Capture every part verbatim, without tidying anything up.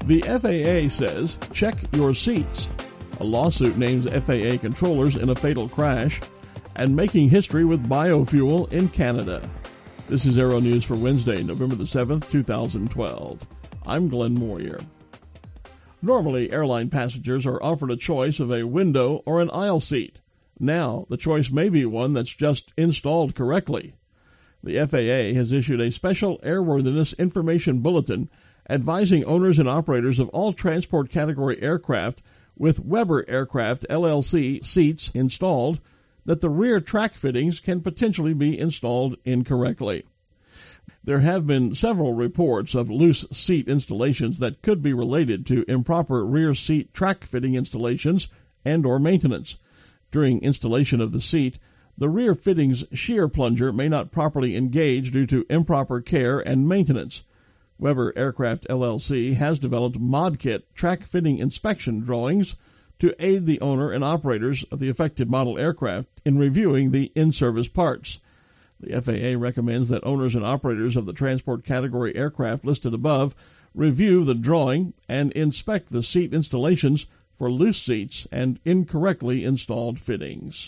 The F A A says, check your seats. A lawsuit names F A A controllers in a fatal crash, and making history with biofuel in Canada. This is Aero News for Wednesday, November the seventh, two thousand twelve. I'm Glenn Moyer. Normally, airline passengers are offered a choice of a window or an aisle seat. Now, the choice may be one that's just installed correctly. The F A A has issued a special airworthiness information bulletin advising owners and operators of all transport category aircraft with Weber Aircraft L L C seats installed that the rear track fittings can potentially be installed incorrectly. There have been several reports of loose seat installations that could be related to improper rear seat track fitting installations and or maintenance. During installation of the seat, the rear fittings shear plunger may not properly engage due to improper care and maintenance. Weber Aircraft L L C has developed ModKit track fitting inspection drawings to aid the owner and operators of the affected model aircraft in reviewing the in-service parts. The F A A recommends that owners and operators of the transport category aircraft listed above review the drawing and inspect the seat installations for loose seats and incorrectly installed fittings.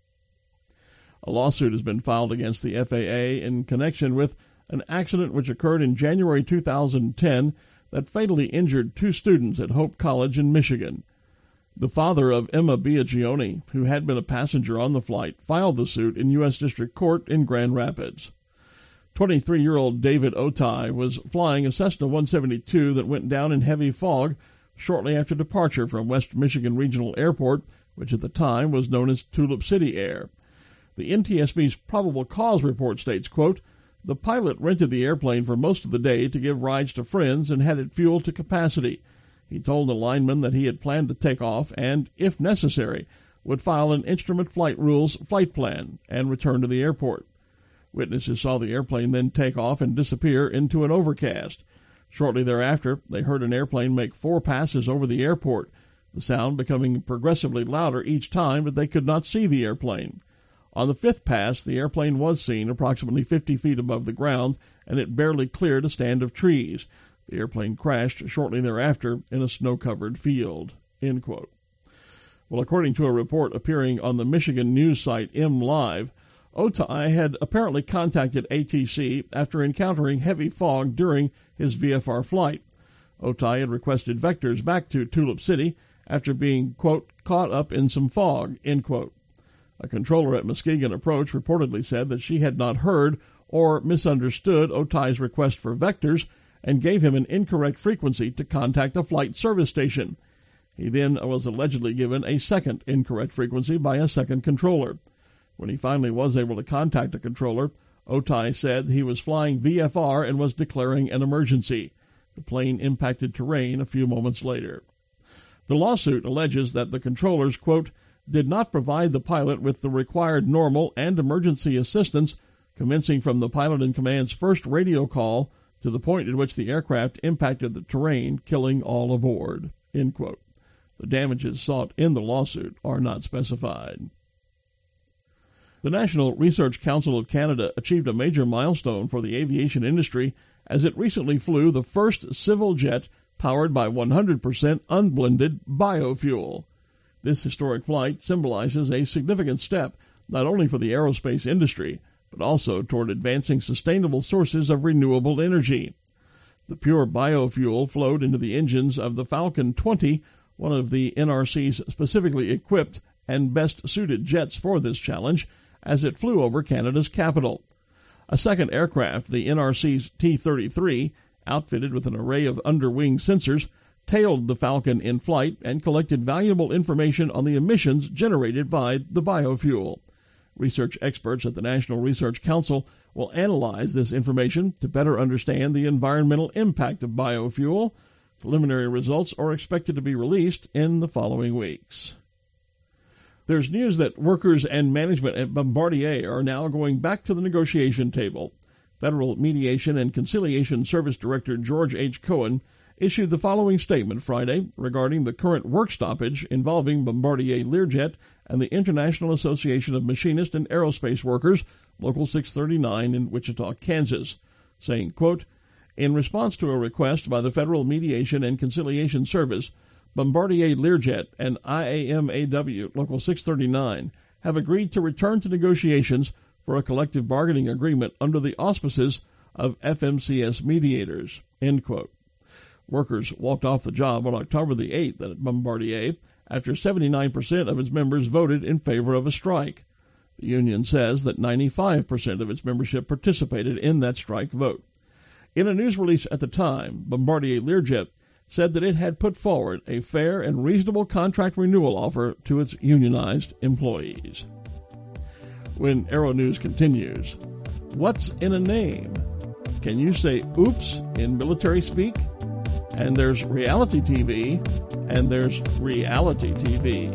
A lawsuit has been filed against the F A A in connection with an accident which occurred in January two thousand ten that fatally injured two students at Hope College in Michigan. The father of Emma Biagioni, who had been a passenger on the flight, filed the suit in U S District Court in Grand Rapids. twenty-three-year-old David Otai was flying a Cessna one seventy-two that went down in heavy fog shortly after departure from West Michigan Regional Airport, which at the time was known as Tulip City Air. The N T S B's probable cause report states, quote, the pilot rented the airplane for most of the day to give rides to friends and had it fueled to capacity. He told the lineman that he had planned to take off and, if necessary, would file an Instrument Flight Rules flight plan and return to the airport. Witnesses saw the airplane then take off and disappear into an overcast. Shortly thereafter, they heard an airplane make four passes over the airport, the sound becoming progressively louder each time, but they could not see the airplane. On the fifth pass, the airplane was seen approximately fifty feet above the ground, and it barely cleared a stand of trees. The airplane crashed shortly thereafter in a snow-covered field. End quote. Well, according to a report appearing on the Michigan news site MLive, Otai had apparently contacted A T C after encountering heavy fog during his V F R flight. Otai had requested vectors back to Tulip City after being, quote, caught up in some fog, end quote. A controller at Muskegon Approach reportedly said that she had not heard or misunderstood Otai's request for vectors and gave him an incorrect frequency to contact a flight service station. He then was allegedly given a second incorrect frequency by a second controller. When he finally was able to contact a controller, Otai said he was flying V F R and was declaring an emergency. The plane impacted terrain a few moments later. The lawsuit alleges that the controllers, quote, did not provide the pilot with the required normal and emergency assistance commencing from the pilot in command's first radio call to the point at which the aircraft impacted the terrain, killing all aboard, end quote. The damages sought in the lawsuit are not specified. The National Research Council of Canada achieved a major milestone for the aviation industry as it recently flew the first civil jet powered by one hundred percent unblended biofuel. This historic flight symbolizes a significant step not only for the aerospace industry, but also toward advancing sustainable sources of renewable energy. The pure biofuel flowed into the engines of the Falcon twenty, one of the N R C's specifically equipped and best suited jets for this challenge, as it flew over Canada's capital. A second aircraft, the N R C's T thirty-three, outfitted with an array of underwing sensors, tailed the Falcon in flight and collected valuable information on the emissions generated by the biofuel. Research experts at the National Research Council will analyze this information to better understand the environmental impact of biofuel. Preliminary results are expected to be released in the following weeks. There's news that workers and management at Bombardier are now going back to the negotiation table. Federal Mediation and Conciliation Service Director George H. Cohen issued the following statement Friday regarding the current work stoppage involving Bombardier Learjet and the International Association of Machinist and Aerospace Workers, Local six thirty-nine in Wichita, Kansas, saying, quote, In response to a request by the Federal Mediation and Conciliation Service, Bombardier Learjet and I A M A W Local six thirty-nine have agreed to return to negotiations for a collective bargaining agreement under the auspices of F M C S mediators." End quote. Workers walked off the job on October the eighth at Bombardier after seventy-nine percent of its members voted in favor of a strike. The union says that ninety-five percent of its membership participated in that strike vote. In a news release at the time, Bombardier Learjet said that it had put forward a fair and reasonable contract renewal offer to its unionized employees. When Aero News continues, what's in a name? Can you say oops in military speak? And there's reality T V, and there's reality T V.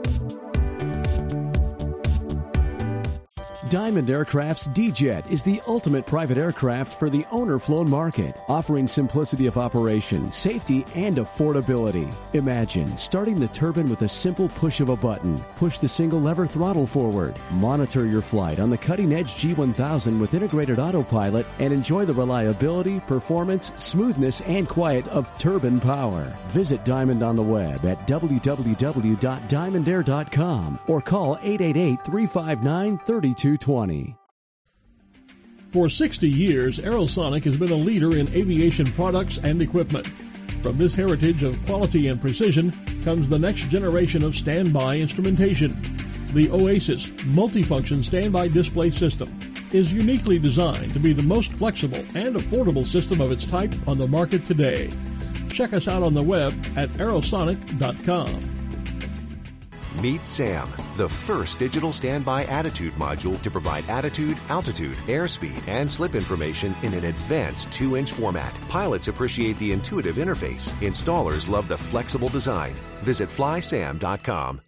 Diamond Aircraft's D-Jet is the ultimate private aircraft for the owner-flown market, offering simplicity of operation, safety, and affordability. Imagine starting the turbine with a simple push of a button. Push the single-lever throttle forward. Monitor your flight on the cutting-edge G one thousand with integrated autopilot and enjoy the reliability, performance, smoothness, and quiet of turbine power. Visit Diamond on the web at w w w dot diamond air dot com or call eight eight eight, three five nine, three two twenty. For sixty years, Aerosonic has been a leader in aviation products and equipment. From this heritage of quality and precision comes the next generation of standby instrumentation. The Oasis multifunction standby display system is uniquely designed to be the most flexible and affordable system of its type on the market today. Check us out on the web at aerosonic dot com. Meet SAM, the first digital standby attitude module to provide attitude, altitude, airspeed, and slip information in an advanced two inch format. Pilots appreciate the intuitive interface. Installers love the flexible design. Visit fly sam dot com.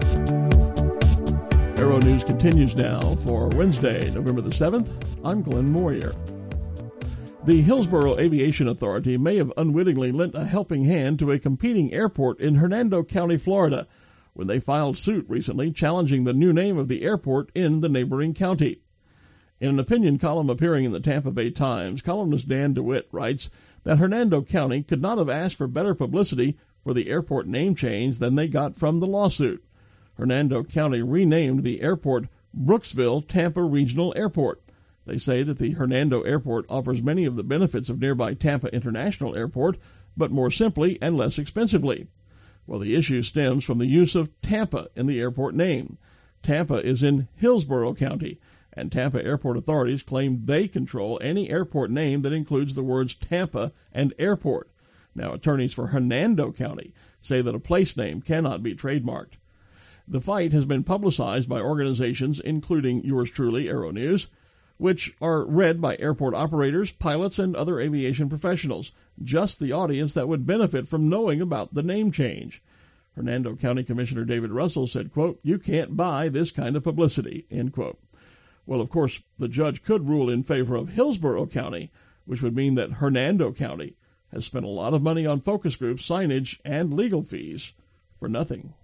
Aero News continues now for Wednesday, November the seventh. I'm Glenn Moyer. The Hillsborough Aviation Authority may have unwittingly lent a helping hand to a competing airport in Hernando County, Florida, when they filed suit recently challenging the new name of the airport in the neighboring county. In an opinion column appearing in the Tampa Bay Times, columnist Dan DeWitt writes that Hernando County could not have asked for better publicity for the airport name change than they got from the lawsuit. Hernando County renamed the airport Brooksville Tampa Regional Airport. They say that the Hernando Airport offers many of the benefits of nearby Tampa International Airport, but more simply and less expensively. Well, the issue stems from the use of Tampa in the airport name. Tampa is in Hillsborough County, and Tampa airport authorities claim they control any airport name that includes the words Tampa and airport. Now, attorneys for Hernando County say that a place name cannot be trademarked. The fight has been publicized by organizations including yours truly, Aero News, which are read by airport operators, pilots, and other aviation professionals, just the audience that would benefit from knowing about the name change. Hernando County Commissioner David Russell said, quote, "You can't buy this kind of publicity," end quote. Well, of course, the judge could rule in favor of Hillsborough County, which would mean that Hernando County has spent a lot of money on focus groups, signage, and legal fees for nothing.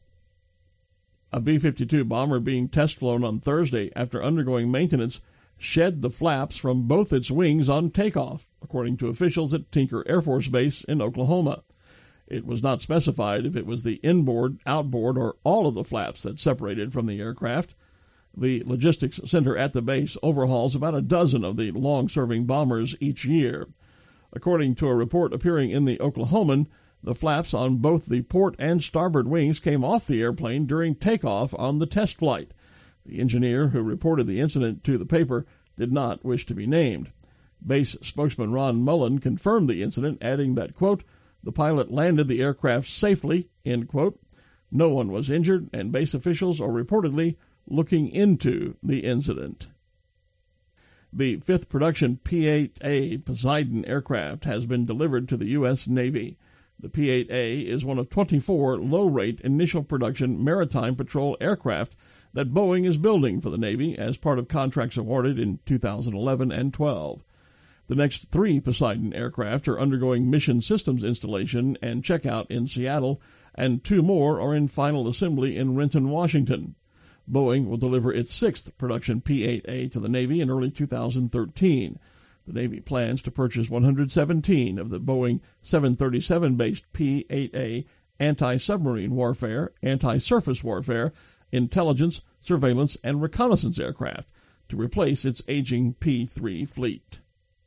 A B fifty-two bomber being test flown on Thursday after undergoing maintenance shed the flaps from both its wings on takeoff, according to officials at Tinker Air Force Base in Oklahoma. It was not specified if it was the inboard, outboard, or all of the flaps that separated from the aircraft. The logistics center at the base overhauls about a dozen of the long-serving bombers each year. According to a report appearing in the Oklahoman, the flaps on both the port and starboard wings came off the airplane during takeoff on the test flight. The engineer who reported the incident to the paper did not wish to be named. Base spokesman Ron Mullen confirmed the incident, adding that, quote, "The pilot landed the aircraft safely," end quote. No one was injured, and base officials are reportedly looking into the incident. The fifth production P eight A Poseidon aircraft has been delivered to the U S Navy. The P eight A is one of twenty-four low-rate initial production maritime patrol aircraft that Boeing is building for the Navy as part of contracts awarded in two thousand eleven and twelve. The next three Poseidon aircraft are undergoing mission systems installation and checkout in Seattle, and two more are in final assembly in Renton, Washington. Boeing will deliver its sixth production P eight A to the Navy in early two thousand thirteen. The Navy plans to purchase one hundred seventeen of the Boeing seven thirty-seven-based P eight A anti-submarine warfare, anti-surface warfare, intelligence, surveillance, and reconnaissance aircraft to replace its aging P three fleet.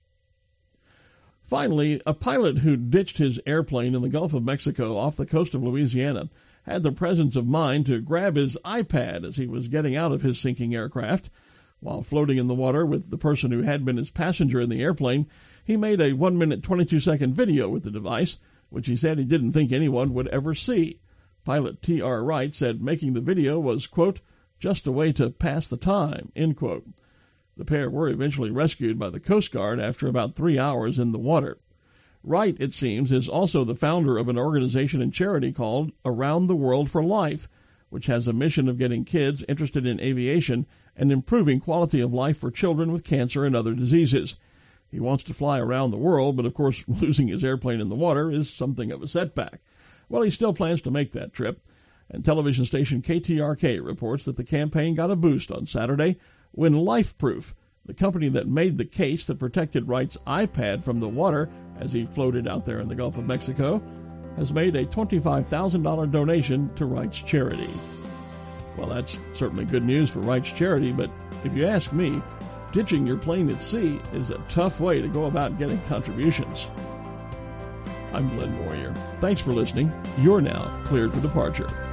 Finally, a pilot who ditched his airplane in the Gulf of Mexico off the coast of Louisiana had the presence of mind to grab his iPad as he was getting out of his sinking aircraft. While floating in the water with the person who had been his passenger in the airplane, he made a one minute twenty-two second video with the device, which he said he didn't think anyone would ever see. Pilot T R Wright said making the video was, quote, just a way to pass the time, end quote. The pair were eventually rescued by the Coast Guard after about three hours in the water. Wright, it seems, is also the founder of an organization and charity called Around the World for Life, which has a mission of getting kids interested in aviation and improving quality of life for children with cancer and other diseases. He wants to fly around the world, but of course losing his airplane in the water is something of a setback. Well, he still plans to make that trip, and television station K T R K reports that the campaign got a boost on Saturday when LifeProof, the company that made the case that protected Wright's iPad from the water as he floated out there in the Gulf of Mexico, has made a twenty-five thousand dollars donation to Wright's charity. Well, that's certainly good news for Wright's charity, but if you ask me, ditching your plane at sea is a tough way to go about getting contributions. I'm Glenn Moyer. Thanks for listening. You're now cleared for departure.